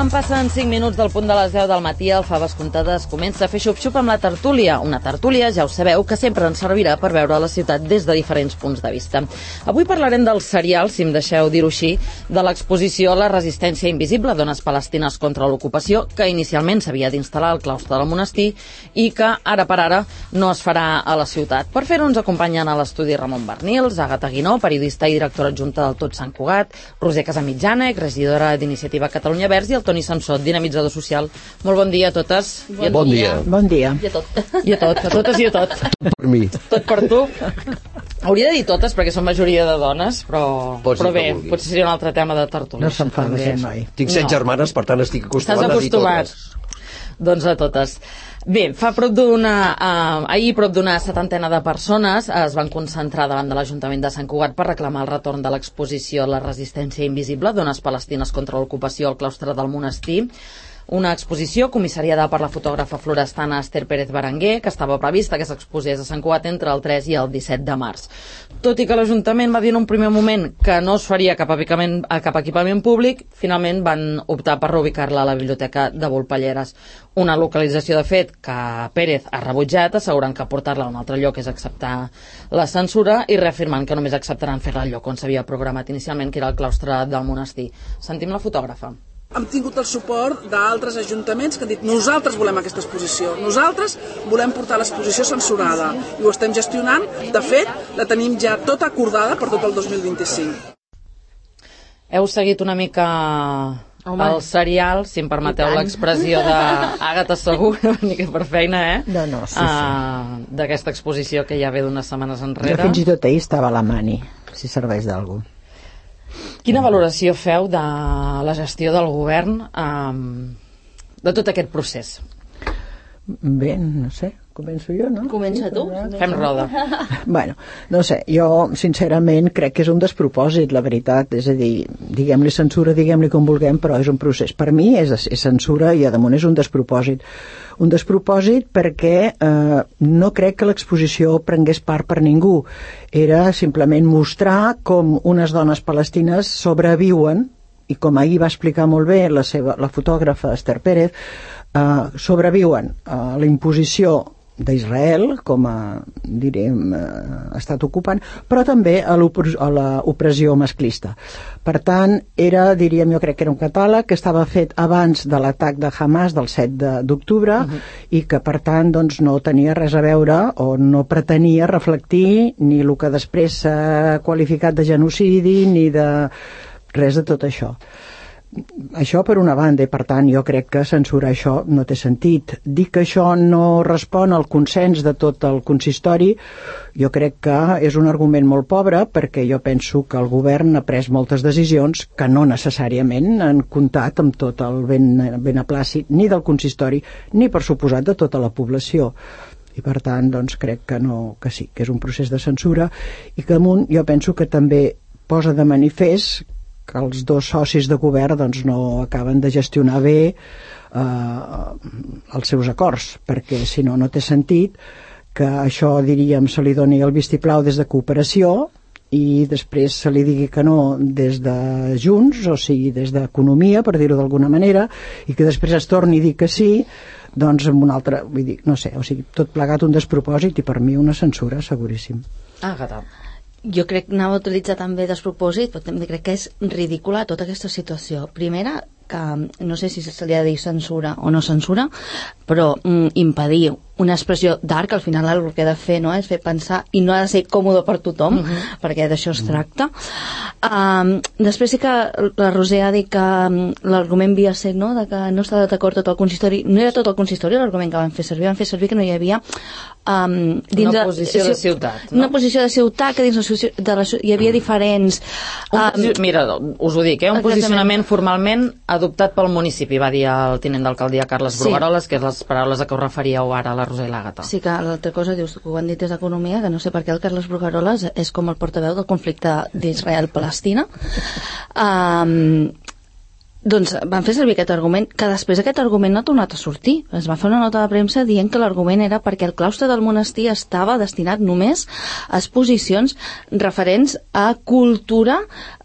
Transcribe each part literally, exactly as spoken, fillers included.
Quan passen cinc minuts del punt de les deu del matí, el Faves Comptades comença a fer xup-xup amb la tertúlia. Una tertúlia, ja ho sabeu, que sempre ens servirà per veure la ciutat des de diferents punts de vista. Avui parlarem del serial, si em deixeu dir-ho així, de l'exposició La resistència invisible, dones palestines contra l'ocupació, que inicialment s'havia d'instal·lar al claustre del monestir i que, ara per ara, no es farà a la ciutat. Per fer-ho ens acompanyen a l'estudi Ramon Bernils, Àgata Guinó, periodista i directora adjunta del Tot Sant Cugat, Roser Casamitjana, regidora d'Iniciativa Catalunya Verds, i el Toni Samsó, dinamitzador social. Molt bon dia a totes. Bon, bon dia. Bon dia. I a tot. I a tot, a totes i a tot. Per mi. Tot per tu. Hauria de dir totes perquè són majoria de dones, però, però bé, potser seria un altre tema de tertúlia. No se'n fa de gent, noi. Tinc set no. germanes, per tant estic acostumat a dir totes. Doncs a totes. Bé, fa prop d'una... Eh, ahir prop d'una setantena de persones es van concentrar davant de l'Ajuntament de Sant Cugat per reclamar el retorn de l'exposició La resistència invisible, dones palestines contra l'ocupació al claustre del monestir. Una exposició comissariada per la fotògrafa florestana Esther Pérez Berenguer, que estava prevista que s'exposés a Sant Cugat entre el tres i el disset de març. Tot i que l'Ajuntament va dir en un primer moment que no es faria cap equipament, cap equipament públic, finalment van optar per reubicar-la a la Biblioteca de Volpelleres. Una localització, de fet, que Pérez ha rebutjat, assegurant que portar-la a un altre lloc és acceptar la censura i reafirmant que només acceptaran fer-la al lloc on s'havia programat inicialment, que era el claustre del monestir. Sentim la fotògrafa. Hem tingut el suport d'altres ajuntaments que han dit nosaltres volem aquesta exposició, nosaltres volem portar l'exposició censurada i ho estem gestionant. De fet, la tenim ja tota acordada per tot el dos mil vint-i-cinc. Heu seguit una mica Home. el serial, si em permeteu l'expressió d'Àgata Segur, una mica per feina, eh? No, no, sí, sí. Uh, d'aquesta exposició que ja ve d'unes setmanes enrere. Jo fins i tot ahir estava a la mani, si serveix d'algú. Quina valoració feu de la gestió del govern um, de tot aquest procés? Bé, no sé, començo jo, no? Comença tu. Fem roda. Bueno, no sé, jo sincerament crec que és un despropòsit, la veritat, és a dir, diguem-li censura, diguem-li com vulguem, però és un procés. Per mi és, és censura i a damunt és un despropòsit. Un despropòsit perquè eh, no crec que l'exposició prengués part per ningú. Era simplement mostrar com unes dones palestines sobreviuen, i com ahir va explicar molt bé la, seva, la fotògrafa Esther Pérez, eh, sobreviuen a la imposició d'Israel com a, direm, estat ocupant, però també a l'opressió masclista. Per tant, era, diríem, jo crec que era un catàleg que estava fet abans de l'atac de Hamas del set d'octubre uh-huh. i que, per tant, doncs, no tenia res a veure o no pretenia reflectir ni el que després s'ha qualificat de genocidi ni de res de tot això. Això per una banda, i per tant jo crec que censurar això no té sentit. Dir que això no respon al consens de tot el consistori, jo crec que és un argument molt pobre, perquè jo penso que el govern ha pres moltes decisions que no necessàriament han comptat amb tot el ben, beneplàcit ni del consistori ni, per suposat, de tota la població. I per tant, doncs, crec que, no, que sí, que és un procés de censura i que amunt jo penso que també posa de manifest que els dos socis de govern doncs, no acaben de gestionar bé eh, els seus acords, perquè si no, no té sentit que això, diríem, se li doni el vistiplau des de cooperació i després se li digui que no des de Junts, o sigui, des d'Economia, per dir-ho d'alguna manera, i que després es torni a dir que sí, doncs amb un altre, vull dir, no sé, o sigui, tot plegat un despropòsit i per mi una censura, seguríssim. Ah, Gata. Jo crec que anava a utilitzar també despropòsit, però també crec que és ridícula tota aquesta situació. Primera, que no sé si se li ha de dir censura o no censura, però mm, impedir una expressió d'art, que al final el que ha de fer, no, és fer pensar, i no ha de ser còmode per tothom, uh-huh. perquè d'això es tracta. Um, després sí que la Roser ha dit que um, l'argument havia set, no?, de que no estava d'acord tot el consistori. No era tot el consistori l'argument que van fer servir, van fer servir que no hi havia um, dins una posició de, de ciutat, no? Una posició de ciutat, que dins la, de la, hi havia diferents... Um, mira, us ho dic, eh? un exactament. Posicionament formalment adoptat pel municipi, va dir el tinent d'alcaldia Carles Brugaroles, sí. que és les paraules a què us referíeu ara a la Roser i l'Àgata. Sí, que l'altra cosa, dius, que ho han dit des d'Economia, que no sé per què el Carles Brugaroles és com el portaveu del conflicte d'Israel-Palestina. Um, Doncs van fer servir aquest argument, que després aquest argument no ha tornat a sortir. Es va fer una nota de premsa dient que l'argument era perquè el claustre del monestir estava destinat només a exposicions referents a cultura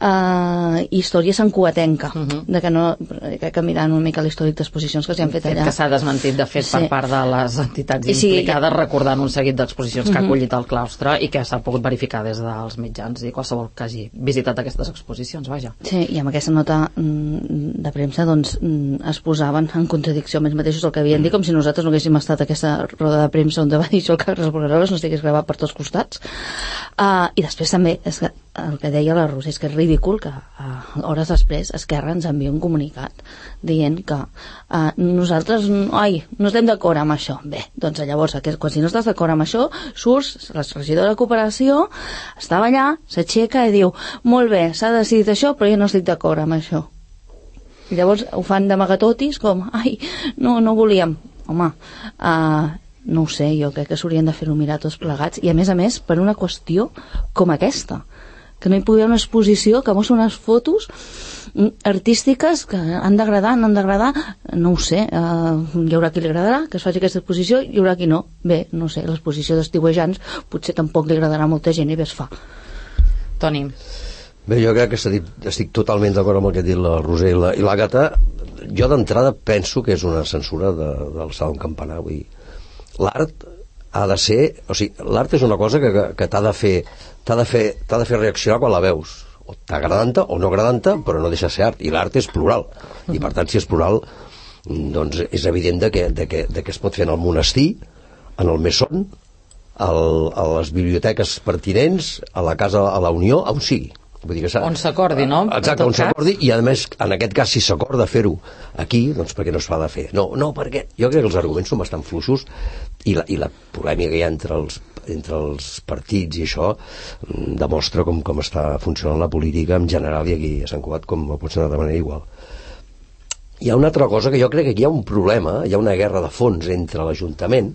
eh, i història santcugatenca. Uh -huh. De que no, que, que mirant una mica l'històric d'exposicions que s'hi han fet allà. Que s'ha desmentit, de fet, sí. per part de les entitats I implicades, sí, recordant un seguit d'exposicions uh -huh. que ha acollit el claustre i que s'ha pogut verificar des dels mitjans i qualsevol que hagi visitat aquestes exposicions, vaja. Sí, i amb aquesta nota de premsa doncs es posaven en contradicció amb ells mateixos el que havien dit, com si nosaltres no haguéssim estat a aquesta roda de premsa on va dir això el Carles Borreroles no estigués gravat per tots costats. Uh, i després també és que el que deia la Roser és que és ridícul que uh, hores després Esquerra ens envia un comunicat dient que uh, nosaltres ai, no estem d'acord amb això. Bé, doncs llavors quan si no estàs d'acord amb això surts, la regidora de cooperació estava allà, s'aixeca i diu molt bé, s'ha decidit això però jo no estic d'acord amb això. I llavors ho fan d'amagatotis com, ai, no, no volíem. Home, uh, no ho sé, jo crec que s'haurien de fer-ho mirar tots plegats i a més a més per una qüestió com aquesta, que no hi pugui haver una exposició que mostra unes fotos artístiques que han d'agradar, no han d'agradar, no ho sé, uh, hi haurà qui li agradarà que es faci aquesta exposició, hi haurà qui no. Bé, no sé, l'exposició d'estiuejants potser tampoc li agradarà a molta gent i bé es fa. Toni. Bé, jo crec que estic, estic totalment d'acord amb el que ha dit la Roser i l'Àgata. Jo d'entrada penso que és una censura de, del salt d'un campanar. Vull dir, l'art ha de ser... O sigui, l'art és una cosa que, que, que t'ha de fer t'ha de fer, t'ha de fer reaccionar quan la veus. O t'agradant-te o no agradant-te, però no deixa de ser art. I l'art és plural. I per tant, si és plural, doncs és evident de que, de que, de que es pot fer en el monestir, en el mesón, al, a les biblioteques pertinents, a la casa, a la Unió, on sigui. Vull dir que on s'acordi, no? Exacte, on s'acordi, i a més, en aquest cas, si s'acorda fer-ho aquí, doncs perquè no es fa de fer? No, no, perquè jo crec que els arguments són bastant fluixos i la, i la polèmica que hi ha entre els, entre els partits i això demostra com, com està funcionant la política en general i aquí a Sant Cugat com pot ser de manera igual. Hi ha una altra cosa que jo crec que aquí hi ha un problema, hi ha una guerra de fons entre l'Ajuntament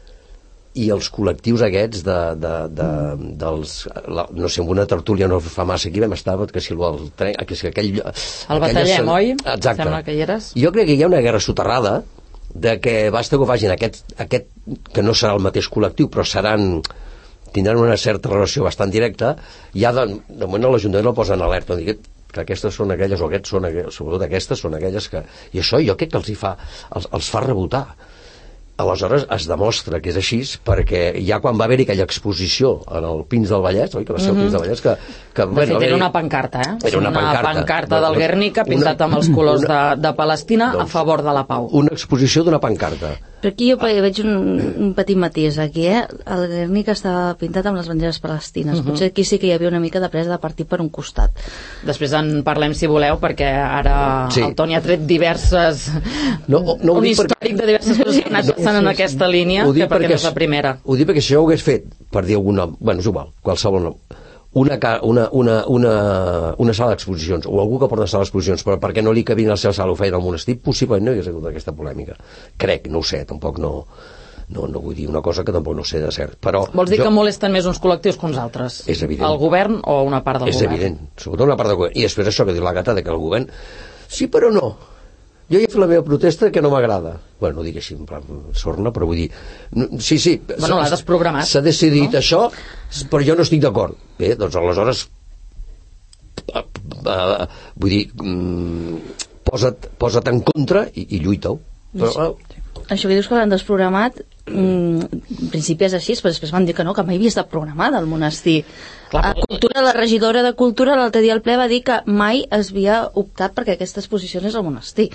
i els col·lectius aquests de, de, de, dels, la, no sé, en una tertúlia no fa massa aquí vam estar, que si el tren, que si aquell... El batallem, oi? Exacte. Sembla que hi eres. Jo crec que hi ha una guerra soterrada de que basta que ho facin aquest, aquest, que no serà el mateix col·lectiu, però seran, tindran una certa relació bastant directa, ja de, de moment l'Ajuntament el posa en alerta, que aquestes són aquelles, o aquests són aquelles, sobretot aquestes són aquelles que... I això jo crec que els, hi fa, els, els fa rebotar. Aleshores es demostra que és així perquè ja quan va haver-hi aquella exposició en el Pins del Vallès, oi, que va ser el Pins del Vallès, que... que de bueno, fet, era una pancarta, eh? Era una, una pancarta, pancarta del Guernica pintat amb els colors una, de, de Palestina doncs, a favor de la pau. Una exposició d'una pancarta. Però aquí jo veig un, un petit matís aquí, eh? El Guernica estava pintat amb les banderes palestines. Uh -huh. Potser aquí sí que hi havia una mica de presa de partit per un costat. Després en parlem si voleu, perquè ara sí. El Toni ha tret diverses... No, no un històric perquè... de diverses coses que han anat passant en aquesta línia, que perquè no és la primera. Ho dic perquè si això ho hagués fet, per dir algun nom, bueno, és igual, qualsevol nom, una, una, una, una, una sala d'exposicions, o algú que porta una sala d'exposicions, però perquè no li cabia a la seva sala ho feien al monestir, possiblement no hi hagués hagut aquesta polèmica. Crec, no ho sé, tampoc no... No, no vull dir una cosa que tampoc no sé de cert, però... Vols dir jo... que molesten més uns col·lectius que uns altres? És evident. El govern o una part del és govern? És evident, sobretot una part del govern. I després això que diu l'Àgata, de que el govern... Sí, però no. Jo ja he fet la meva protesta que no m'agrada. Bueno, no dic així en plan sorna, però vull dir... Sí, sí. Bueno, l'ha desprogramat. S'ha decidit no? això, però jo no estic d'acord. Bé, doncs aleshores... Uh, uh, vull dir... Um, posa't, posa't en contra i, i lluita-ho. Però, uh, això que dius que l'han desprogramat, mm, en principi és així, però després van dir que no, que mai havia estat programada al monestir. Clar, a cultura, la regidora de Cultura l'altre dia al ple va dir que mai es havia optat perquè aquesta exposició és al monestir.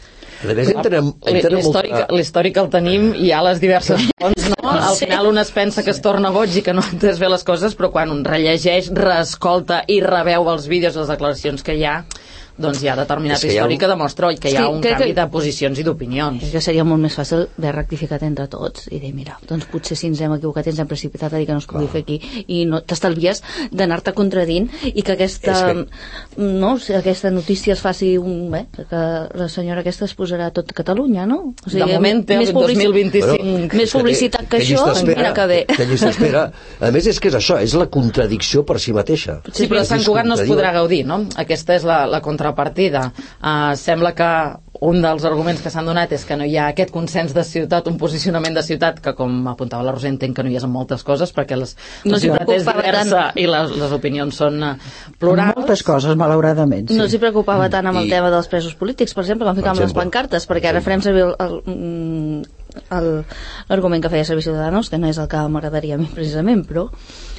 L'històric el tenim, hi ha les diverses fonts, no? Al final un es pensa que es torna boig i que no ha entès bé les coses, però quan un rellegeix, reescolta i reveu els vídeos, les declaracions que hi ha, doncs hi ha determinat històric que demostra que hi ha un canvi de posicions i d'opinions. Crec que seria molt més fàcil haver rectificat entre tots i dir, mira, doncs potser si ens hem equivocat i ens hem precipitat a dir que no es pugui fer aquí i no t'estalvies d'anar-te contradint i que aquesta que... no, aquesta notícia es faci un, bé, que la senyora aquesta es posarà a tot Catalunya, no? O sigui, de moment té el dos mil vint-i-cinc bueno, més publicitat que, que això, mira que bé. Que llista espera. A més és que és això, és la contradicció per si mateixa. Sí, però a Sant Cugat no es podrà gaudir, no? Aquesta és la, la contra contrapartida uh, sembla que un dels arguments que s'han donat és que no hi ha aquest consens de ciutat, un posicionament de ciutat que, com apuntava la Roser, entenc que no hi és en moltes coses perquè les, no la ciutat és diversa tant. I les, les opinions són uh, plurals. Moltes coses, malauradament, sí. No s'hi preocupava tant amb el I... tema dels presos polítics, per exemple, van ficar amb les pancartes, perquè ara farem servir l'argument que feia servir Ciudadanos, que no és el que m'agradaria a mi precisament, però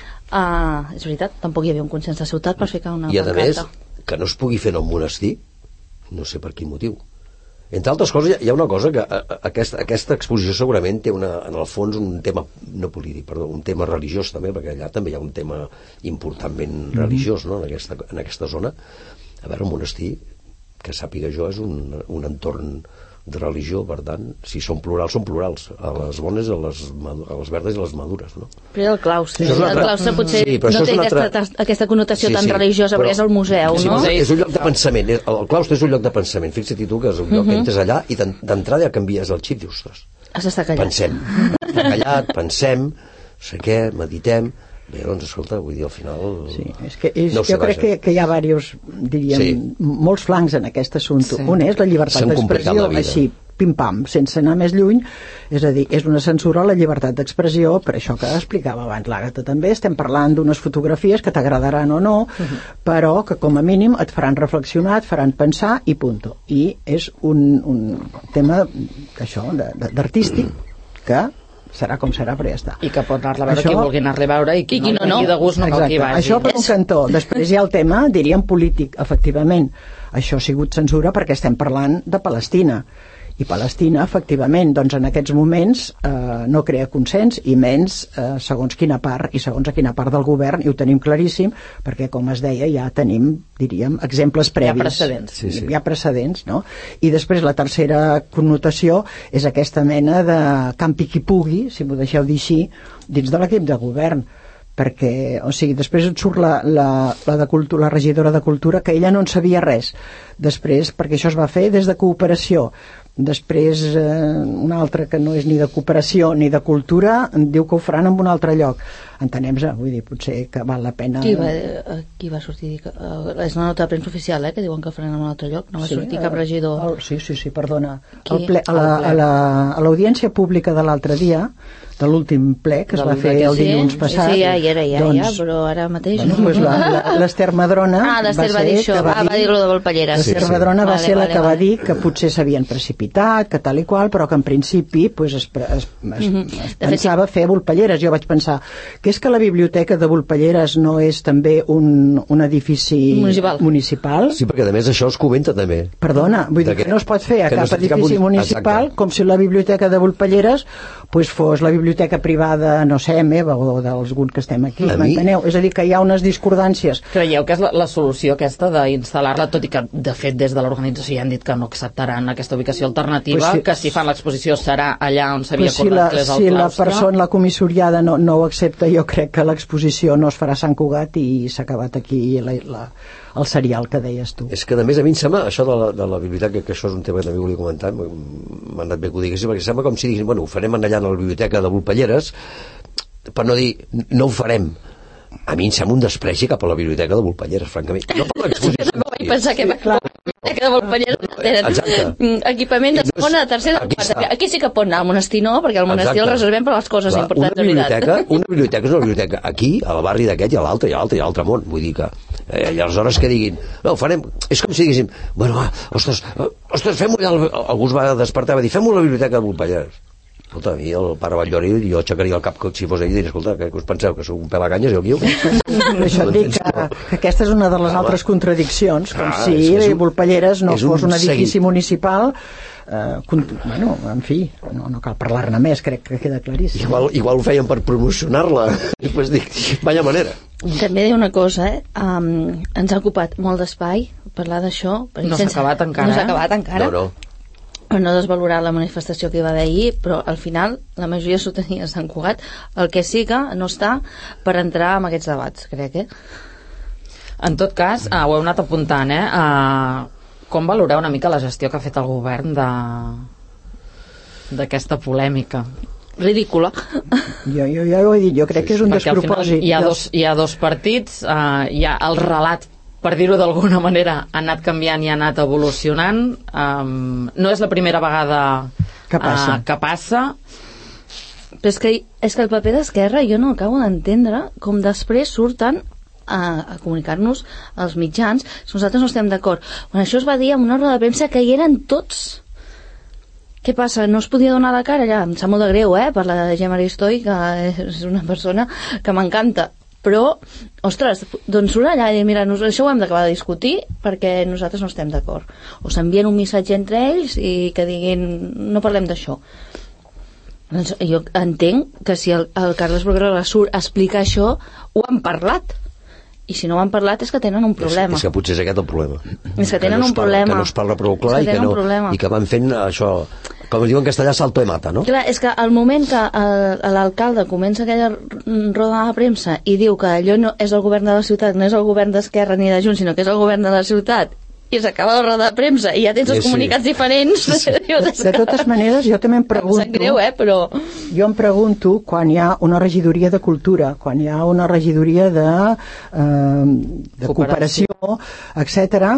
uh, és veritat, tampoc hi havia un consens de ciutat per ficar una I pancarta. I a més, que no es pugui fer en el monestir, no sé per quin motiu. Entre altres coses, hi ha una cosa que a, a, aquesta, aquesta exposició segurament té una, en el fons un tema, no polític, perdó, un tema religiós també, perquè allà també hi ha un tema importantment mm. religiós, no?, en aquesta, en aquesta zona. A veure, el monestir, que sàpiga jo, és un, un entorn de religió, per tant, si són plurals, són plurals, a les bones, a les, a les verdes i a les madures, no? Però el claustre, sí, el altra... claustre potser sí, no té aquesta, altra... aquesta connotació sí, tan sí, religiosa, perquè és el museu, sí, no? És un lloc de pensament, el claustre és un lloc de pensament, fixa't tu que és un lloc uh -huh. que entres allà i d'entrada ja canvies el xip, dius, ostres, pensem, està callat, pensem, sé què, meditem. Bé, doncs, escolta, vull dir, al final... Sí, és que és, no jo crec que, que hi ha diversos, diríem, sí. molts flancs en aquest assumpte. Sí. Un és la llibertat d'expressió, així, pim-pam, sense anar més lluny, és a dir, és una censura a la llibertat d'expressió, per això que explicava abans l'Àgata també, estem parlant d'unes fotografies que t'agradaran o no, uh-huh. però que com a mínim et faran reflexionar, et faran pensar i punto. I és un, un tema d'això, d'artístic, que serà com serà, però ja està. I que pot anar-la a veure això... qui vulgui anar-la a veure i qui, I qui no, no, no. de gust no cal qui vagi. Això per un cantó. Després hi ha el tema, diríem, polític, efectivament. Això ha sigut censura perquè estem parlant de Palestina. I Palestina, efectivament, doncs en aquests moments eh, no crea consens, i menys eh, segons quina part i segons a quina part del govern, i ho tenim claríssim, perquè, com es deia, ja tenim, diríem, exemples previs. Hi ha precedents. Sí, sí. Hi ha precedents, no? I després la tercera connotació és aquesta mena de campi qui pugui, si m'ho deixeu dir així, dins de l'equip de govern, perquè, o sigui, després et surt la, la, la, de cultura, la regidora de Cultura, que ella no en sabia res. Després, perquè això es va fer des de Cooperació. Després eh, una altra que no és ni de cooperació ni de cultura diu que ho faran en un altre lloc. Entenem-se, vull dir, potser que val la pena... Qui va, qui va sortir? Uh, és una nota de premsa oficial, eh, que diuen que ho faran en un altre lloc. No va sí, sortir cap regidor... El, sí, sí, sí, perdona. El ple, a, la, a, la, a l'audiència pública de l'altre dia, de l'últim ple que es va fer el dilluns sí, passat... Sí, ja hi era, ja, doncs, ja, però ara mateix... Bueno, pues l'Ester Madrona... Ah, l'Ester va, va dir això, va, va dir-lo de Volpelleres. L'Ester sí, Madrona sí. va vale, ser la vale, que vale. va dir que potser s'havien precipitat, que tal i qual, però que en principi pues, es, es, es, mm-hmm. es pensava fet, fer Volpelleres. Jo vaig pensar que és que la biblioteca de Volpelleres no és també un, un edifici municipal. municipal? Sí, perquè a més això es comenta també. Perdona, vull dir que, que no es pot fer a cap no edifici cap municipal. Exacte. Com si la biblioteca de Volpelleres pues, fos la biblioteca privada, no sé, meva o d'alguns que estem aquí, m'enteneu? És a dir, que hi ha unes discordàncies. Creieu que és la, la solució aquesta d'instal·lar-la, tot i que de fet des de l'organització ja han dit que no acceptaran aquesta ubicació alternativa, pues sí. que si fan l'exposició serà allà on s'havia pues si acordat la, que és el si claustre. La persona, la comissoriada no, no ho accepta, jo crec que l'exposició no es farà a Sant Cugat i s'ha acabat aquí la, la, el serial que deies tu. És que a més a mi em sembla, això de la, de la biblioteca, que això és un tema que també volia comentar, m'ha anat bé que ho diguessin, perquè sembla com si diguessin, bueno, ho farem allà a la biblioteca de Volpelleres, per no dir, no ho farem. A mi em sembla un despreci cap a la biblioteca de Volpelleres, francament. No per l'exposició. No vaig pensar que la biblioteca de Volpelleres tenen equipament de segona, de tercera, de quarta. Aquí sí que pot anar, al monestir no, perquè al monestir el reservem per les coses Clar, importants una biblioteca, una biblioteca és una biblioteca aquí, al barri d'aquest i a l'altre, i a l'altre, i a l'altre món. Vull dir que eh, i aleshores que diguin, no, ho farem, és com si diguéssim, bueno, va, ostres, ostres fem-ho allà, algú es va despertar i va dir, fem-ho a la biblioteca de Volpelleres. Escolta, a mi el pare Batllori jo aixecaria el cap que si fos ell i diria, escolta, què us penseu, que sou un pelaganyes i el guiu? Això et dic que, que aquesta és una de les altres contradiccions, com ah, si un, Volpelleres no fos un, un edifici municipal. Eh, bueno, en fi, no, no cal parlar-ne més, crec que queda claríssim. Igual, igual ho feien per promocionar-la, després dic, vaya manera. També diu una cosa, eh? Um, ens ha ocupat molt d'espai parlar d'això. No s'ha acabat encara. No s'ha acabat encara. No, no. Per no desvalorar la manifestació que hi va haver ahir, però al final la majoria s'ho tenia a Sant Cugat. El que sí que no està per entrar en aquests debats, crec, eh? En tot cas, uh, ho heu anat apuntant, eh? Uh, com valoreu una mica la gestió que ha fet el govern de d'aquesta polèmica? Ridícula. Jo, jo, ja ho he dit, jo crec que és un Perquè despropòsit. Hi ha, dos, hi ha dos partits, uh, hi ha el relat per dir-ho d'alguna manera, ha anat canviant i ha anat evolucionant. Um, no és la primera vegada que passa. Uh, que passa. Però és que, és que el paper d'Esquerra jo no acabo d'entendre com després surten a, a comunicar-nos als mitjans si nosaltres no estem d'acord. Quan això es va dir en una roda de premsa que hi eren tots. Què passa? No es podia donar la cara allà? Em sap molt de greu, eh? Per la Gemma Aristoi, que és una persona que m'encanta. Però, ostres, doncs surt allà i dir, mira, nos, això ho hem d'acabar de discutir perquè nosaltres no estem d'acord. O s'envien un missatge entre ells i que diguin, no parlem d'això. Doncs jo entenc que si el, el Carles Bruguerola surt a explicar això, ho han parlat. I si no ho han parlat és que tenen un problema. És, és que potser és aquest el problema. És que tenen que no un parla, problema. Que no es parla prou clar i que, no, i que van fent això, com es diu en castellà, salto de mata, no? Clar, és que al moment que l'alcalde comença aquella roda de premsa i diu que allò no és el govern de la ciutat, no és el govern d'Esquerra ni de Junts, sinó que és el govern de la ciutat, i s'acaba la roda de premsa i ja tens els sí, comunicats sí. diferents. Sí. De totes maneres, jo també em pregunto... Em sap greu, eh, però... Jo em pregunto, quan hi ha una regidoria de cultura, quan hi ha una regidoria de, eh, de cooperació, cooperació etcètera,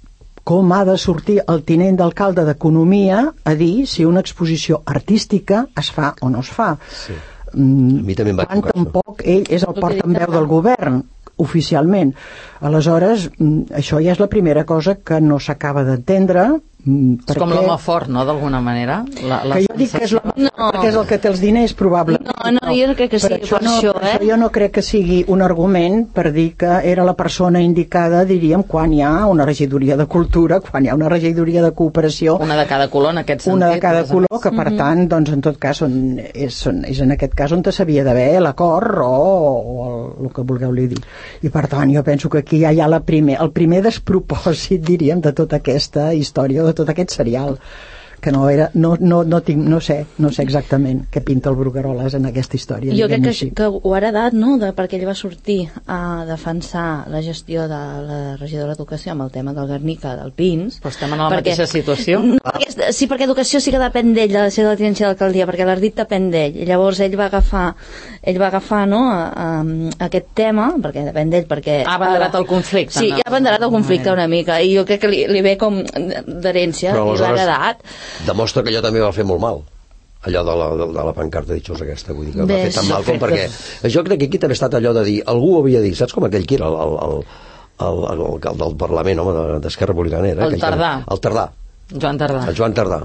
com ha de sortir el tinent d'alcalde d'Economia a dir si una exposició artística es fa o no es fa. Sí. A mi també em va quan tampoc ell és el portaveu del govern oficialment. Aleshores, això ja és la primera cosa que no s'acaba d'entendre. És com l'home fort, no?, d'alguna manera. La, la que jo dic que és l'home no. fort perquè és el que té els diners, probablement. No, no, jo no crec que sigui per, per no, això, per eh? això jo no crec que sigui un argument per dir que era la persona indicada, diríem, quan hi ha una regidoria de cultura, quan hi ha una regidoria de cooperació. Una de cada color, en aquest sentit. Una de cada color, que per mm -hmm. tant, doncs, en tot cas, són, és, són, és en aquest cas on s'havia d'haver l'acord o, o el, el que vulgueu-li dir. I per tant, jo penso que aquí ja hi ha la primer, el primer despropòsit, diríem, de tota aquesta història, de tot aquest serial, que no era, no, no, no tinc, no sé, no sé exactament què pinta el Brugueroles en aquesta història. Jo crec que, que ho ha heredat, no?, de, perquè ell va sortir a defensar la gestió de la regidora d'Educació amb el tema del Guernica, del Pins. Però estem en la perquè, mateixa situació. No, perquè, sí, perquè Educació sí que depèn d'ell, de la seva tinència d'alcaldia, perquè l'Ardit depèn d'ell. I llavors ell va agafar, ell va agafar, no?, a, a, a aquest tema, perquè depèn d'ell, perquè... Ha abanderat el conflicte. Sí, ha abanderat el conflicte una mica, i jo crec que li, li ve com d'herència, i l'ha heredat. Demostra que allò també va fer molt mal, allò de la, de, de la pancarta ditxosa aquesta, vull dir que Bé, va fer tan mal com perquè jo crec que aquí també ha estat allò de dir, algú ho havia dit, saps com aquell que era el, el, el, el, el, el del Parlament, home, d'Esquerra Republicana era, el Tardà, el Tardà Joan Tardà el Joan Tardà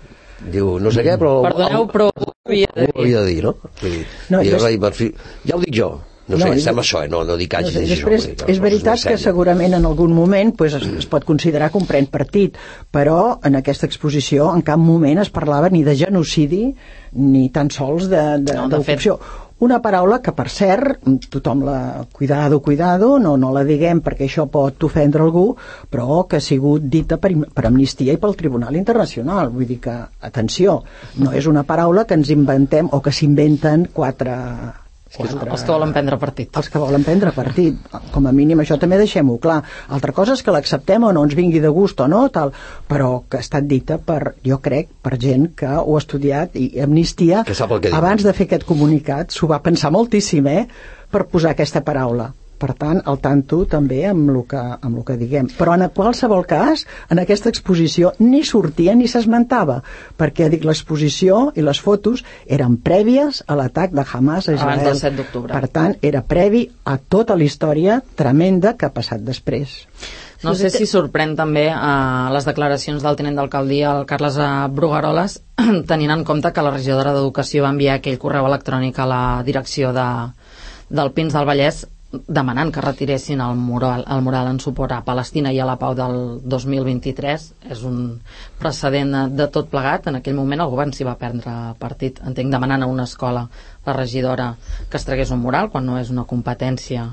diu, no sé què, però perdoneu, el, però ho havia de dir, ho havia de dir no? Vull dir, no i és... ja ho dic jo. No sé, no, sembla això, eh? no, no dic hagi no sé, després, això. És veritat que segurament en algun moment pues, es, es pot considerar que un pren partit, però en aquesta exposició en cap moment es parlava ni de genocidi ni tan sols de, de, no, de d'ocupació. Una paraula que, per cert, tothom la... Cuidado, cuidado, no, no la diguem perquè això pot ofendre algú, però que ha sigut dita per, per Amnistia i pel Tribunal Internacional. Vull dir que, atenció, no és una paraula que ens inventem o que s'inventen quatre... Quatre... Els que volen prendre partit. Els que volen prendre partit. Com a mínim això també deixem-ho clar. Altra cosa és que l'acceptem o no ens vingui de gust o no, tal, però que ha estat dita per, jo crec, per gent que ho ha estudiat i Amnistia, abans de fer aquest comunicat, s'ho va pensar moltíssim, eh, per posar aquesta paraula. Per tant, al tanto també amb el que, amb el que diguem. Però en qualsevol cas, en aquesta exposició ni sortia ni s'esmentava, perquè dic, l'exposició i les fotos eren prèvies a l'atac de Hamas a Israel. Abans del set d'octubre. Per tant, era previ a tota la història tremenda que ha passat després. No sé si sorprèn també uh, les declaracions del tinent d'alcaldia, el Carles Brugueroles, tenint en compte que la regidora d'Educació va enviar aquell correu electrònic a la direcció de, del Pins del Vallès demanant que retiressin el mural, el mural en suport a Palestina i a la pau del dos mil vint-i-tres. És un precedent de tot plegat. En aquell moment el govern s'hi va prendre partit, entenc, demanant a una escola, la regidora, que es tragués un mural quan no és una competència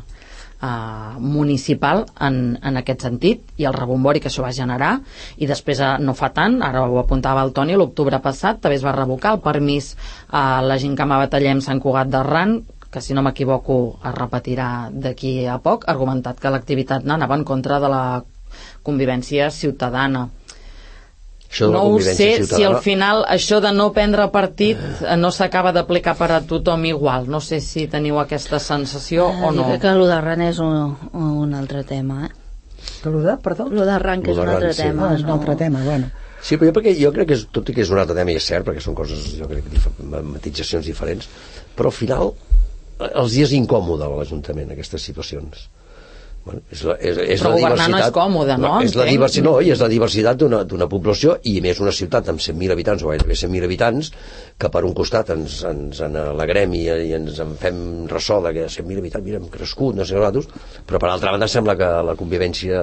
Uh, municipal en, en aquest sentit, i el rebombori que això va generar. I després, uh, no fa tant, ara ho apuntava el Toni, l'octubre passat també es va revocar el permís a la Gincama Batallem Sant Cugat d'Arran, que si no m'equivoco es repetirà d'aquí a poc, argumentat que l'activitat anava en contra de la convivència ciutadana. No ho sé si al final això de no prendre partit no s'acaba d'aplicar per a tothom igual. No sé si teniu aquesta sensació o no. Jo crec que el d'Arran és un, un altre tema, eh? Que lo de, perdó? Lo d'arran, que és un altre sí. tema. Ah, és un altre tema, bueno. Sí, però jo, perquè jo crec que, és, tot i que és un altre tema, i és cert, perquè són coses, jo crec, dif matitzacions diferents, però al final els dies incòmode a l'Ajuntament, aquestes situacions. Bueno, és la, és, és però la governar no és còmode, no? És la diversi, no, i és la diversitat d'una població, i a més una ciutat amb cent mil habitants o gairebé cent mil habitants, que per un costat ens, ens en alegrem i, i ens en fem ressò de que cent mil habitants, mira, hem crescut, no sé nosaltres, però per altra banda sembla que la convivència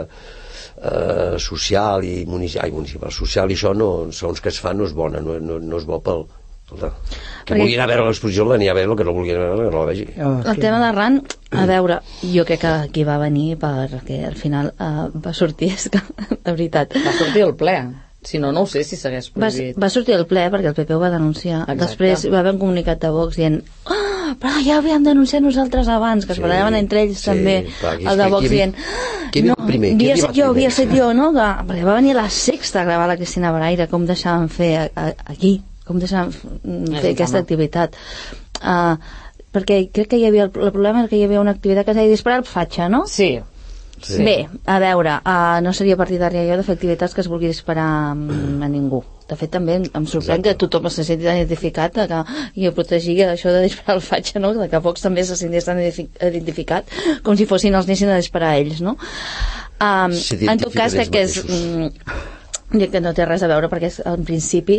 eh, social i municipal, ai, municipal, social i això, no, segons que es fa, no és bona, no, no, no és bo pel... Escolta, que perquè... vulgui anar a veure l'exposició l'anir a veure, el que no vulgui anar a veure que no la vegi. Oh, el tema d'arran, a veure, jo crec que aquí va venir perquè al final uh, va sortir, és que, de veritat, va sortir el ple, si no, no ho sé si s'hagués prohibit. Va, va sortir el ple perquè el P P ho va denunciar. Exacte. Després va haver un comunicat de Vox dient oh, però ja ho havíem denunciat nosaltres abans, que es sí, barallaven entre ells sí, també, clar, el de Vox qui, dient qui no, primer, havia set jo, havia set jo, no? Que, perquè va venir a la Sexta a gravar la Cristina Baraire, com deixaven fer a, a, aquí, com deixaven fer aquesta activitat. Uh, perquè crec que hi havia, el problema és que hi havia una activitat que es deia disparar al fatxa, no? Sí. Sí. Bé, a veure, uh, no seria partidària jo de fer activitats que es vulgui disparar a ningú. De fet, també em sorprèn Exacte. Que tothom se senti identificat que, i protegir això de disparar al fatxa, no? Que pocs també se sentin identificat com si fossin els anessin a disparar a ells, no? Um, en tot cas, crec que és... Mm, que no té res a veure perquè en principi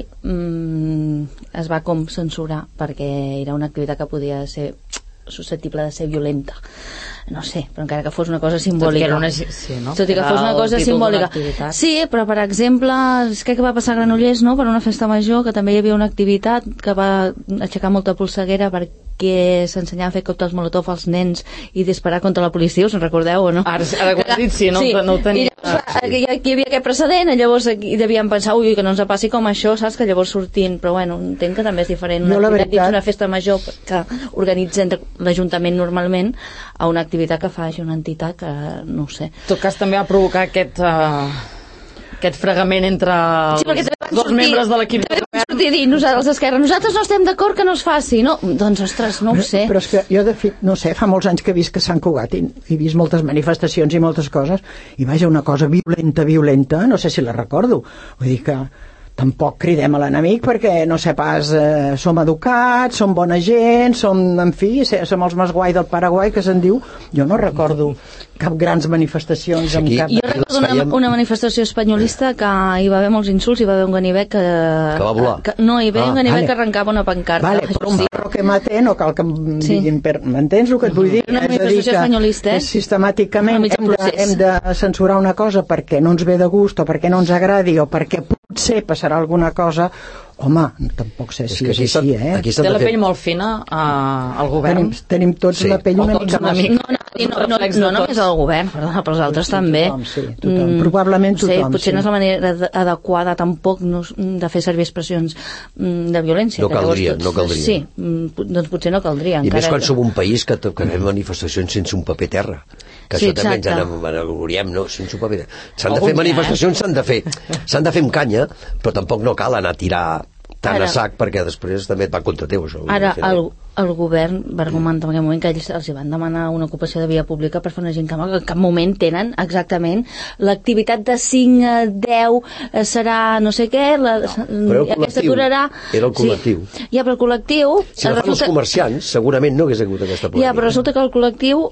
mm, es va com censurar perquè era una activitat que podia ser susceptible de ser violenta, no sé, però encara que fos una cosa simbòlica, una, sí, no? tot i que fos una cosa simbòlica, sí, però per exemple crec que va passar a Granollers, no? Per una festa major que també hi havia una activitat que va aixecar molta polseguera perquè s'ensenyava a fer còctels molotov als nens i disparar contra la policia, us en recordeu o no? Ara, ara que ho has dit, sí, no, sí. no ho tenia. I llavors, aquí hi havia aquest precedent, llavors aquí devien pensar, ui, que no ens passi com això, saps? Que llavors sortint, però bueno, entenc que també és diferent una, activitat, una festa major que organitza l'Ajuntament normalment a una activitat que faci una entitat que, no ho sé. En tot cas també va provocar aquest... Uh... aquest fregament entre sí, els dos sortir, membres de l'equip de govern. Sortir dir, nosaltres d'Esquerra, nosaltres no estem d'acord que no es faci, no? Doncs, ostres, no ho sé. Però és que jo, de fet, no sé, fa molts anys que he vist que Sant Cugat i he vist moltes manifestacions i moltes coses, i vaja, una cosa violenta, violenta, no sé si la recordo. Vull dir que tampoc cridem a l'enemic perquè, no sé pas, eh, som educats, som bona gent, som, en fi, som els més guai del Paraguai, que se'n diu. Jo no recordo cap grans manifestacions amb cap... Jo recordo una, una manifestació espanyolista que hi va haver molts insults, hi va haver un ganivet que... Que va volar. Que, no, hi va haver ah, un ganivet vale. Que arrencava una pancarta. Vale, però un barro que mate no cal que em sí. diguin per... M'entens el que et vull dir? Una manifestació espanyolista, eh? Sistemàticament hem de, hem de censurar una cosa perquè no ens ve de gust o perquè no ens agradi o perquè potser passarà alguna cosa. Home, tampoc sé si és, és així, eh? Aquí té la pell molt fina uh, al govern. Tenim, tenim tots sí. la pell una mica una més... No, no, no, no, no només el govern, perdona, però els altres sí, també. Tothom, sí, tothom. Mm, probablement tothom. Sí, potser sí. no és la manera adequada tampoc no, de fer servir expressions de violència. No caldria, tots, no caldria. Sí, doncs potser no caldria. I més quan que... som un país que, que fem manifestacions sense un paper terra. Que sí, això també ens enagloriem, no? Sense un paper terra. S'han de fer manifestacions, s'han de fer s'han de fer amb canya, però tampoc no cal anar a tirar tant ara, a sac perquè després també et va contra teu això. Ara el, el govern va argumentar en aquell moment que ells els van demanar una ocupació de via pública per fer una gent que en cap moment tenen exactament l'activitat de cinc a deu serà no sé què la, no, aquesta durarà era el col·lectiu sí. Ja, però el col·lectiu si no resulta... fan els comerciants segurament no hagués hagut aquesta polèmica. Ja, però resulta que el col·lectiu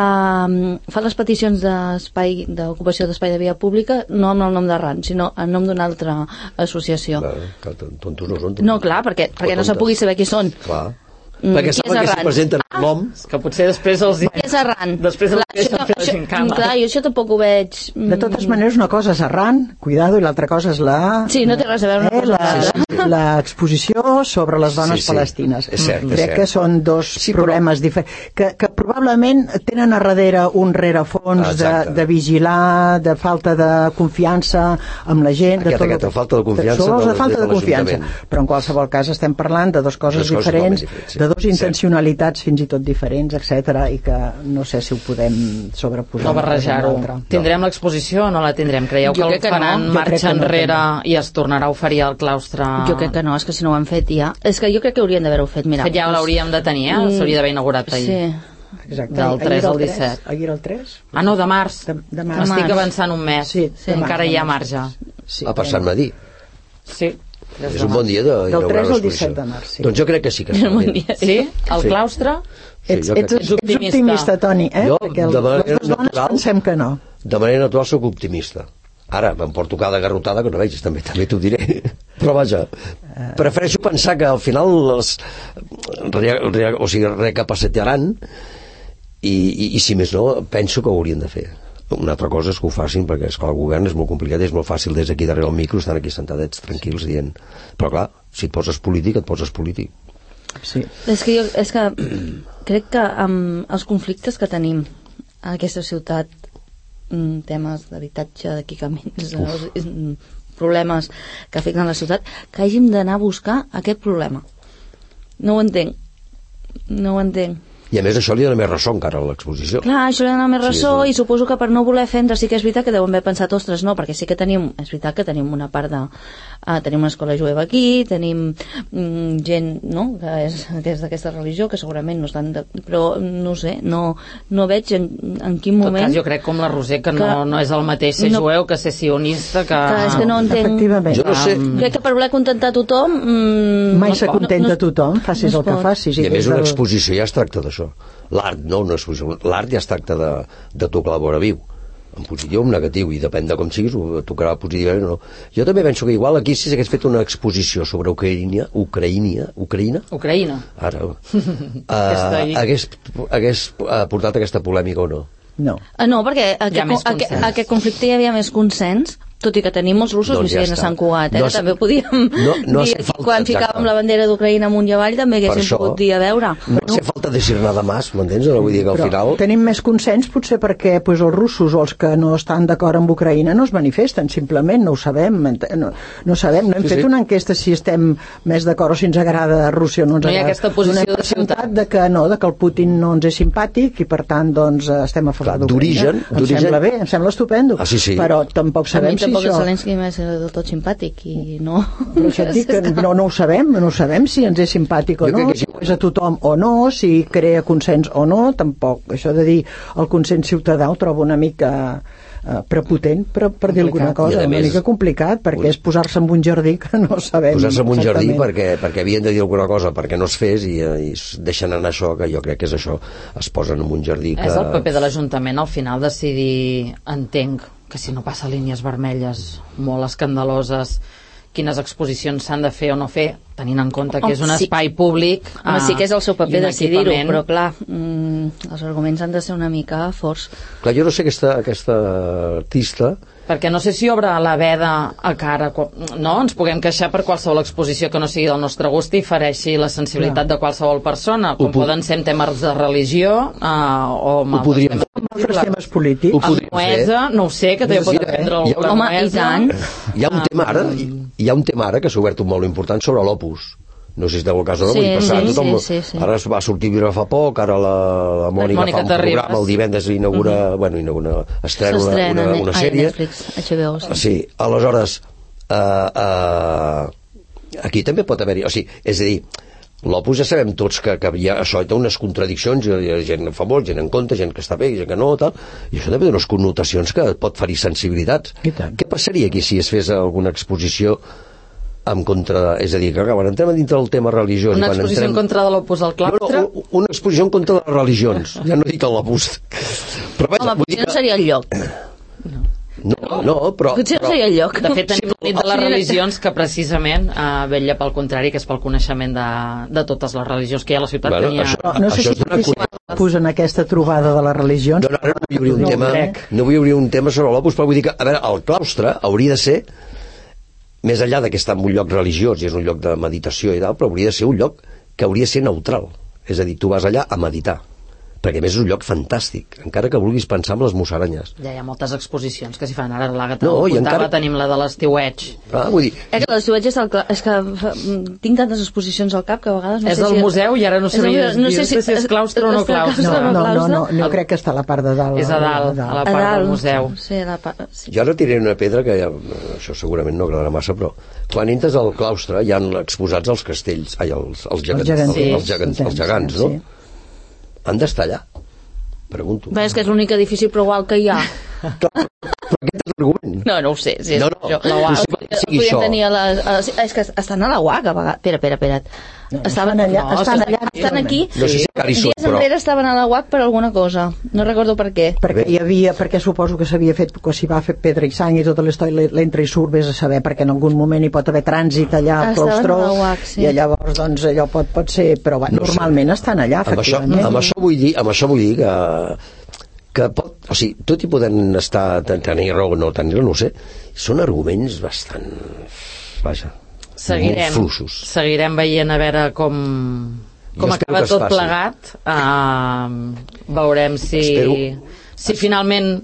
Uh, fa les peticions d'espai d'ocupació d'espai de via pública no amb el nom d'Arran, sinó en nom d'una altra associació. Clar, tontos no són. No, clar, perquè, perquè no se pugui saber qui són. Clar. Mm, perquè sembla que s'hi presenten ah, l'O M que potser després els què és Arran? Després els deixen fer la gincama. Clar, jo això tampoc ho veig. De totes maneres, una cosa és Arran, cuidado, i l'altra cosa és la... Sí, no té res a veure eh, la, l'exposició sobre les dones sí, sí. palestines. És cert, Crec és cert. que són dos sí, problemes però... diferents, que, que probablement tenen a darrere un rerefons ah, de, de vigilar, de falta de confiança amb la gent. Aquesta, de tot, aquesta falta de confiança. De, de falta de confiança. Però en qualsevol cas estem parlant de dues coses dos diferents, diferents sí. de dos intencionalitats fins i tot diferents, etcètera, i que no sé si ho podem sobreposar. No barrejar-ho. Tindrem l'exposició o no la tindrem? Creieu que el faran no. marxa enrere no i es tornarà a oferir al claustre? Jo crec que no, és que si no ho han fet ja... És que jo crec que haurien d'haver-ho fet, mira. Ja l'hauríem de tenir, eh? S'hauria d'haver inaugurat ahir. Sí. Exacte. Del tres al disset. Ahir el tres? Ah, no, de març. De, de març. Estic avançant un mes. Sí, sí, encara hi ha marge. Sí, ah, per Sant Madí. Sí. És un bon dia de del tres al disset de març, sí. Doncs jo crec que sí que És està un bon bé. dia. Sí? El Sí. claustre? Sí, Ets, jo crec ets, que ets sí. optimista. optimista, Toni, eh? Jo, Perquè el, de manera les dues dones natural- pensem que no. De manera natural sóc optimista. Ara, me'n porto cada garrotada que no vegis, també també t'ho diré. Però vaja, prefereixo pensar que al final els, re, re, o sigui, recapacitaran i, i, i si més no, penso que ho haurien de fer. Una altra cosa és que ho facin, perquè esclar, el govern és molt complicat, és molt fàcil des d'aquí darrere el micro, estan aquí sentadets tranquils dient, però clar, si et poses polític, et poses polític. Sí. És que jo és que crec que amb els conflictes que tenim a aquesta ciutat, temes d'habitatge, d'equipaments, problemes que afecten la ciutat, que hàgim d'anar a buscar aquest problema. No ho entenc. No ho entenc. I a més això li dona més ressò encara a l'exposició. Clar, això li dona més ressò, Sí, i suposo que per no voler ofendre sí que és veritat que deuen haver pensat, ostres, no, perquè sí que tenim, és veritat que tenim una part de... Uh, tenim una escola jueva aquí, tenim mm, gent, no?, que és, que és d'aquesta religió, que segurament no estan... De, però, no sé, no, no veig en, en quin En tot moment... cas, jo crec com la Roser que, que no, no és el mateix ser no, jueu que ser sionista, que... que és que no entenc... Efectivament. Jo no sé... Crec que per voler contentar tothom... Mm, Mai no es pot. s'acontenta No es- tothom, facis no es el que pot. facis. I a més des una del- exposició ja es tracta d'això. L'art, no una exposició, l'art ja es tracta de, de tocar la vora viu, en positiu o en negatiu, i depèn de com siguis, ho tocarà positivament o no. Jo també penso que igual aquí si s'hagués fet una exposició sobre Ucraïna, Ucraïna, Ucraïna, Ucraïna. ara, uh, ahir. hagués, hagués uh, portat aquesta polèmica o no. No. Ah, no, perquè Hi ha aquest, més aquest, consens. aquest conflicte hi havia més consens, tot i que tenim molts russos Doncs ja vivint a està. Sant Cugat, eh? No que hace- també ho podíem no- no dir hace falta, quan exacte. ficàvem la bandera d'Ucraïna amunt i avall també Per haguéssim això- pogut dir a veure. No hace falta decir nada más, m'entens? No vull dir que al Però final... tenim més consens potser perquè pues, els russos o els que no estan d'acord amb Ucraïna no es manifesten, simplement, no ho sabem, ent- no, no sabem, no hem Sí, fet sí. una enquesta si estem més d'acord o si ens agrada Rússia o no ens No hi ha agrada. aquesta posició Donem de per sentat ciutat. de que no, de que el Putin no ens és simpàtic i per tant doncs eh, estem a favor Clar, d'Ucraïna. d'origen- Em d'origen- sembla bé, em sembla estupendo. Ah, sí, sí. Però tampoc A sabem mi si tampoc el això... Zelensky m'és del tot simpàtic i no... Però això et dic que no, no ho sabem, no ho sabem si ens és simpàtic o Jo crec no, que si sí. és a tothom o no, si crea consens o no, tampoc. Això de dir el consens ciutadà ho trobo una mica eh, prepotent, per, per dir alguna Complicat. I cosa, a una més- mica complicat, perquè és posar-se en un jardí que no sabem Posar-se en un jardí exactament. perquè, perquè havien de dir alguna cosa perquè no es fes i, eh, i es deixen anar això, que jo crec que és això, es posen en un jardí que... És el paper de l'Ajuntament al final decidir, entenc, que si no passa línies vermelles molt escandaloses, quines exposicions s'han de fer o no fer, tenint en compte que Home, és un sí. espai públic. Home, sí que és el seu i paper un decidir-ho, equipament. però clar, mm, els arguments han de ser una mica forts. Clar, jo no sé aquesta, aquesta artista... Perquè no sé si obre la veda a cara, no? Ens puguem queixar per qualsevol exposició que no sigui del nostre gust i fareixi la sensibilitat de qualsevol persona, com Ho pu- poden ser en temes de religió uh, o amb Ho altres podríem temes. Amb altres temes polítics. Ho Amb podríem Moesa, no ho sé, que també pot Mira, aprendre hi ha alguna Home, i Moesa. tant. Hi ha un tema ara, hi ha un tema ara que s'ha obert un molt important sobre l'Opus. No sé si deu el cas o no, Sí, vull dir, passar, sí, tothom, sí, sí, sí. ara es va sortir a veure fa poc, ara la, la Mònica, Mònica fa un Terribas. programa, el divendres inaugura, uh -huh. bueno, inaugura, estrena una, S'estrena una, a una Net- ai, sèrie. Netflix, H B O, sí. Sí, aleshores, uh, uh, aquí també pot haver-hi, o sigui, és a dir, l'Opus ja sabem tots que, que hi ha, això té unes contradiccions, hi ha gent a favor, gent en contra, gent que està bé, gent que no, tal, i això també té unes connotacions que pot ferir sensibilitats. I tant. Què passaria aquí si es fes alguna exposició en contra, és a dir, que quan entrem dintre del tema religiós... Una i quan exposició entrem... en contra de l'Opus al claustre? No, no, una exposició en contra de les religions, ja no he dit l'Opus. Però vaja, Home, vull dir potser no que... seria el lloc. No, no, però... Potser no però... seria el lloc. De fet, tenim la nit de les religions que precisament eh, vetlla pel contrari, que és pel coneixement de, de totes les religions que hi ha a la ciutat. Bueno, Tenia... això- Però no sé Això si és una participa posen aquesta trobada de les religions. No, no, ara no vull obrir un No ho tema, crec. no vull obrir un tema sobre l'Opus, però vull dir que, a veure, el claustre hauria de ser, més enllà de que està en un lloc religiós i és un lloc de meditació i tal, però hauria de ser un lloc que hauria de ser neutral. És a dir, tu vas allà a meditar, perquè a més és un lloc fantàstic, encara que vulguis pensar en les musaranyes. Ja hi ha moltes exposicions que s'hi fan. Ara l'Àgata No, ho i contava, encara- tenim la de l'estiueig. Ah, vull dir, És que l'estiuatge és, el, cla- és que fa- tinc tantes exposicions al cap que a vegades no És sé el si... museu i ara no És el sabia museu, dir si és claustre o no està claustre. No, o no, no, claustre. no, no crec que està a la part de dalt. És a dalt, a la part del museu. Sí, a la part... Sí. jo ara tiraré una pedra que ja, això segurament no agradarà massa, però quan entres al claustre hi han exposats els castells, ai, els, els gegants, gegants, els, sí. els gegants, els gegants, no? Sí. Han d'estar allà. Pregunto. Bé, és que és l'únic edifici prou alt que hi ha. Clar, però aquest és l'argument. No, no ho sé. Si és No, no, això. la U A C Podríem sigui això. tenir a les, a les, és que estan a la U A C a vegades. Espera, espera, espera. No, Estaven estan allà, no, estan allà, estan aquí. No sé si encara hi són, Dies però... enrere estaven a la U A C per alguna cosa. No recordo per què. perquè hi havia, perquè suposo que s'havia fet, que s'hi va fer pedra i sang i tota l'història, l'entra i surt, vés a saber, perquè en algun moment hi pot haver trànsit allà al Estaven claustró, a la U A C, sí. i llavors doncs allò pot, pot ser, però va, No sé. normalment estan allà, Amb això, efectivament. amb això vull dir, amb això vull dir que que pot, o sigui, tot i poden estar tenir raó o no tenir-ho, no ho sé, són arguments bastant, vaja, Seguirem, molt fluixos. seguirem veient a veure com, com Jo espero acaba que es tot faci. plegat. Uh, veurem si, Espero- si finalment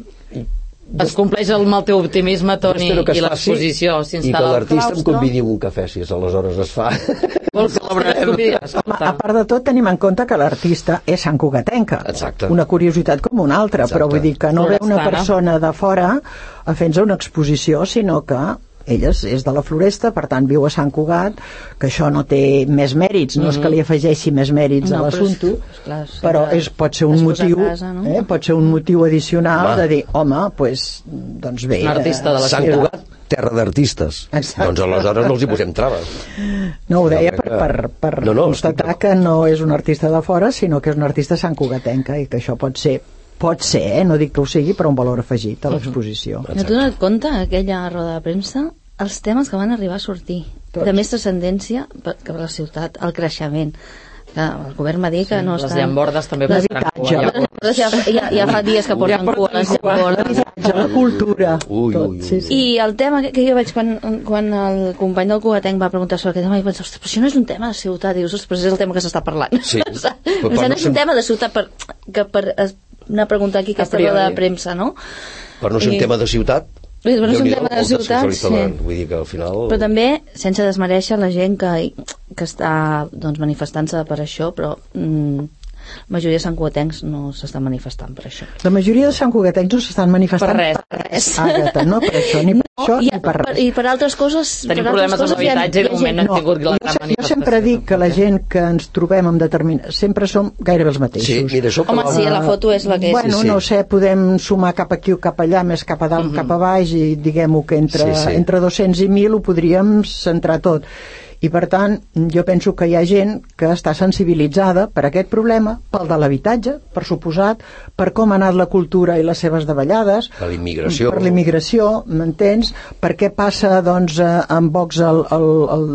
es compleix el, el teu optimisme, Toni, Espero que i es faci l'exposició i que s'instal·la al l'artista em claustre. convidi amb un cafè, si és aleshores es fa. Vols que et convidi? Home, a part de tot, tenim en compte que l'artista és Sant Cugatenca. Exacte. Una curiositat com una altra, Exacte. però vull dir que no ve una Florestana. persona de fora a fer-nos una exposició, sinó que ella és, és de la Floresta, per tant viu a Sant Cugat, que això no té més mèrits, no és que li afegeixi més mèrits No, a però l'assumpte, és- clar, sí, però clar. és, pot ser un Es posa a motiu, casa, no? eh, pot ser un motiu addicional Home. de dir, home, pues, doncs bé. Un artista de la Sant ciutat. Cugat, terra d'artistes. Exacte. Doncs aleshores no els hi posem traves. No, ho deia Jo per, crec per, que- per No, no, constatar estic que no és un artista de fora, sinó que és un artista santcugatenca i que això pot ser, pot ser, eh? No dic que ho sigui, però un valor afegit a l'exposició. No t'he donat compte, aquella roda de premsa, els temes que van arribar a sortir Tots. de més transcendència per, que per la ciutat, el creixement, que el govern va dir que no Les estan... llambordes també L'habitatge. passaran cua. Les llambordes ja, ja, ja fa dies que porten Ja cua les porten llambordes. La cultura, Ui, tot, ui, ui. sí, sí. I el tema que, que jo vaig, quan, quan el company del Cugatenc va preguntar sobre aquest tema, vaig pensar, ostres, però això no és un tema de ciutat, dius, ostres, però és el tema que s'està parlant. Sí. O sigui, Però per no no és ser- un tema de ciutat per, que per es- anar a preguntar aquí aquesta priori. roda de premsa, no? Per no ser un I- tema de ciutat, Sí, però no és un Déu-n'hi-do, tema de el ciutat, descentralitza sí. la- vull dir que al final... Però també, sense desmereixer la gent que, que està doncs, manifestant-se per això, però mm, la majoria de santcugatencs no s'estan manifestant per això. La majoria de santcugatencs no s'estan manifestant Per res. per res. Àgata, no per això, ni per això, I, ni per res. I per altres coses... Tenim per problemes altres amb coses hi ha- l'habitatge i de hi ha moment no gent- hem tingut la jo, gran se- jo manifestació. sempre dic que la gent que ens trobem amb determinat... sempre som gairebé els mateixos. Sí, mira, això Home, sí, la foto és la que és. Bueno, Sí, sí. no sé, podem sumar cap aquí o cap allà, més cap a dalt, cap a baix, i diguem-ho que entre, Sí, sí. entre dos-cents i mil ho podríem centrar tot. I per tant, jo penso que hi ha gent que està sensibilitzada per aquest problema, pel de l'habitatge, per suposat, per com ha anat la cultura i les seves davallades, Per la immigració. per la immigració, m'entens? Per què passa, doncs, eh, amb Vox el, el, el,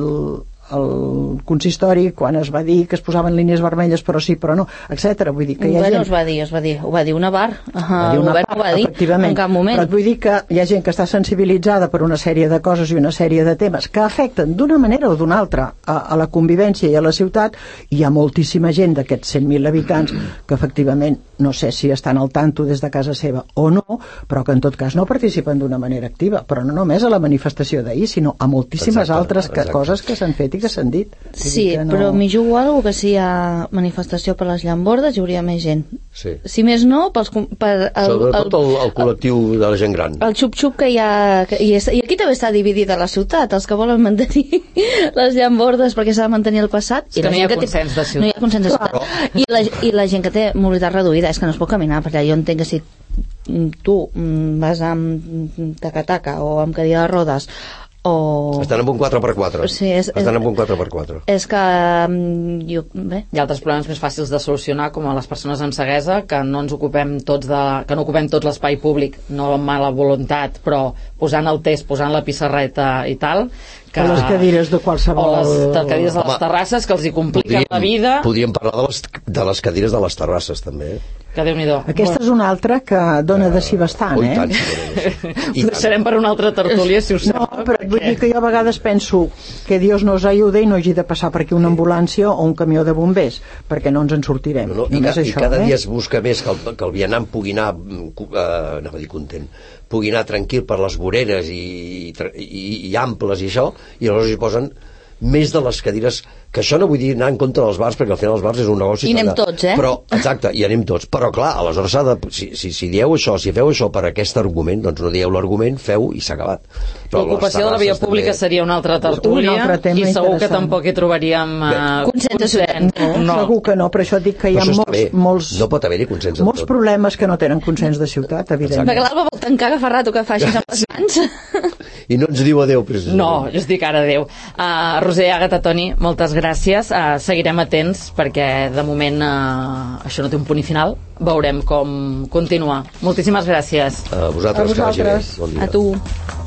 el consistori quan es va dir que es posaven línies vermelles però sí, però no, etcètera. Vull dir que hi ha Bueno, gent... es va dir, es va dir, ho va dir una bar. Uh, Va dir el una govern part, ho va dir efectivament. en cap moment. Però et vull dir que hi ha gent que està sensibilitzada per una sèrie de coses i una sèrie de temes que afecten d'una manera o d'una altra a, a la convivència i a la ciutat, i hi ha moltíssima gent d'aquests cent mil habitants que efectivament no sé si estan al tanto des de casa seva o no, però que en tot cas no participen d'una manera activa, però no només a la manifestació d'ahir, sinó a moltíssimes Exacte, altres que, exacte. coses que s'han fet i que s'han dit. Vull Sí, dir que però m'hi jugo alguna cosa que si hi ha manifestació per les llambordes hi hauria més gent. Sí. Si més no, pels, com- per el, Sobretot el, el col·lectiu de la gent gran. el xup-xup que hi ha... Que, i, és, I aquí també està dividida la ciutat, els que volen mantenir les llambordes perquè s'ha de mantenir el passat. És que no hi ha gent consens de ciutat. No hi ha consens de ciutat. I la, I la gent que té mobilitat reduïda és que no es pot caminar, perquè jo entenc que si tu mm, vas amb taca-taca o amb cadira de rodes o... Estan amb un quatre per quatre. Sí, és- Estan és- amb un quatre per quatre. És que... mm, Jo, bé, Hi ha altres problemes més fàcils de solucionar, com a les persones amb ceguesa, que no ens ocupem tots de, que no ocupem tot l'espai públic, no amb mala voluntat, però posant el test, posant la pissarreta i tal, que... O les cadires de o qualsevol... les de cadires de les Home, terrasses que els hi compliquen la vida, podríem parlar de les, de les cadires de les terrasses, també. que Déu-n'hi-do. Aquesta és una altra que dona de si bastant, Ui, eh? tant, sí, que no. Ho deixarem per una altra tertúlia, si us No, sembla. però et vull dir que jo a vegades penso que Dios nos ayude i no hagi de passar per aquí una ambulància o un camió de bombers, perquè no ens en sortirem. No, no, i, Només ca, això, I cada eh? dia es busca més que el, que el vianant pugui anar, mm, cu- eh, anava a dir content, pugui anar tranquil per les voreres i, i, i, i amples i això, i aleshores hi posen més de les cadires, que això no vull dir anar en contra dels bars, perquè al final els bars és un negoci. I anem tots, eh? Però, exacte, i anem tots. Però clar, aleshores s'ha de, si, si, si dieu això, si feu això per aquest argument, doncs no dieu l'argument, feu i s'ha acabat. L'ocupació de la via pública també seria una altra tertúlia, un altre i segur que tampoc hi trobaríem uh, consens. No, no. Segur que no, però això et dic que hi ha molts, molts, no pot haver-hi consens molts problemes que no tenen consens de ciutat, evidentment. Perquè l'Alba vol tancar, agafar rato que facis amb les mans. I no ens diu adeu, precisament. No, jo es dic ara adeu. Uh, Roser, Àgata, Toni, moltes gràcies. Uh, seguirem atents perquè de moment uh, això no té un punt i final. Veurem com continuar. Moltíssimes gràcies. A vosaltres, a vosaltres. Que vagi bé. Bon dia. A tu.